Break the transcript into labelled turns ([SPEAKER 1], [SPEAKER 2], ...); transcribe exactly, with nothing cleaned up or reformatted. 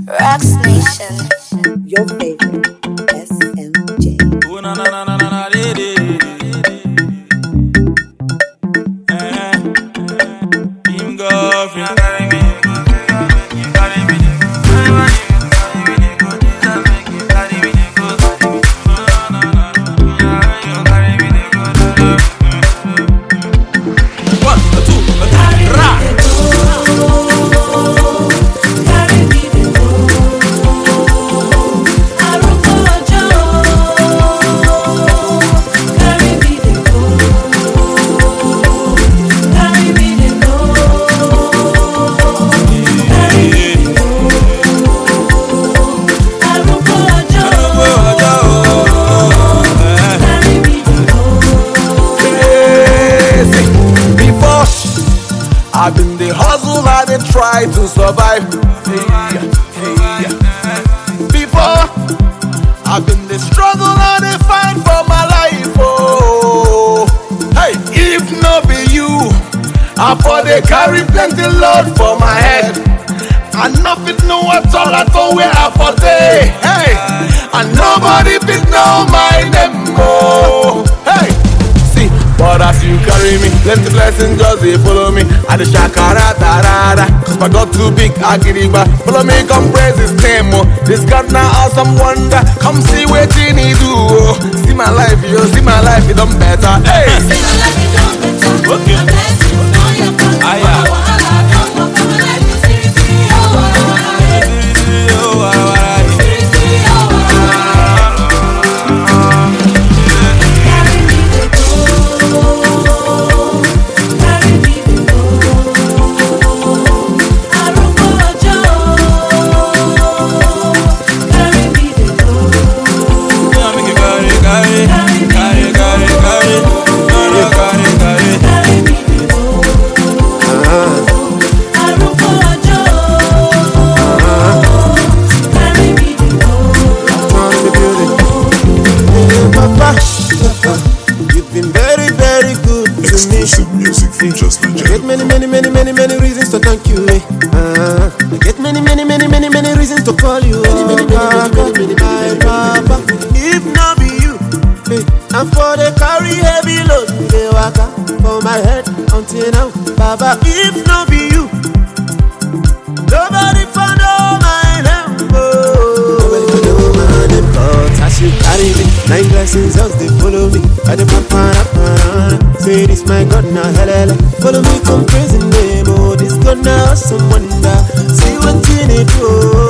[SPEAKER 1] Rocks Nation.
[SPEAKER 2] Your favorite S M J.
[SPEAKER 3] Ooh, na na na na na na de de de. Eh, team girlfriend.
[SPEAKER 4] I've been the hustle and they try to survive. Hey, hey. Before, I've been the struggle and they fight for my life. Oh, hey, if not be you, I for they carry plenty load for my head. And nothing know at all at all where I for day. Hey, and nobody big know my name. Oh, hey. But as you carry me, let the blessings just they follow me. I the shakara tarara, cause my God too big, I get it back. Follow me, come praise his name, oh. This God now awesome wonder. Come see what he do, oh. See my life, yo, see my life, it done better. Hey!
[SPEAKER 5] See my life, it done better.
[SPEAKER 3] Okay.
[SPEAKER 5] My blessings on your back.
[SPEAKER 3] Ah, yeah.
[SPEAKER 5] Oh, wahala, don't walk on my life. Siri, siri, oh, wahala, wahala. Siri, siri, oh, wahala, wahala. Siri, siri, oh, wahala, wahala. Carry me to go. Carry me to go. Arúgbó ọjọ́. Carry me to go.
[SPEAKER 3] Yeah, make it carry, carry, carry, carry, carry. No, no, carry, carry.
[SPEAKER 5] Carry me to go. Arúgbó ọjọ́. Carry me to go.
[SPEAKER 6] Papa, you've been very, very good to me.
[SPEAKER 7] Exclusive music from Just
[SPEAKER 6] I
[SPEAKER 7] Nigeria.
[SPEAKER 6] get many, many, many, many, many reasons to thank you. Eh. Uh, I get many, many, many, many, many reasons to call you. Many, many, many, many, many, my Papa. If not be you, eh, I'm for the carry heavy load. They waka for my head until now, Baba. If not be you, nobody for know my name. Oh. Nobody for know my name. But as you carry me, nine blessings just they follow me. I the papa, say this my God now, hella. Follow me, come praising name. Oh, this God now, some wonder. See what you need to.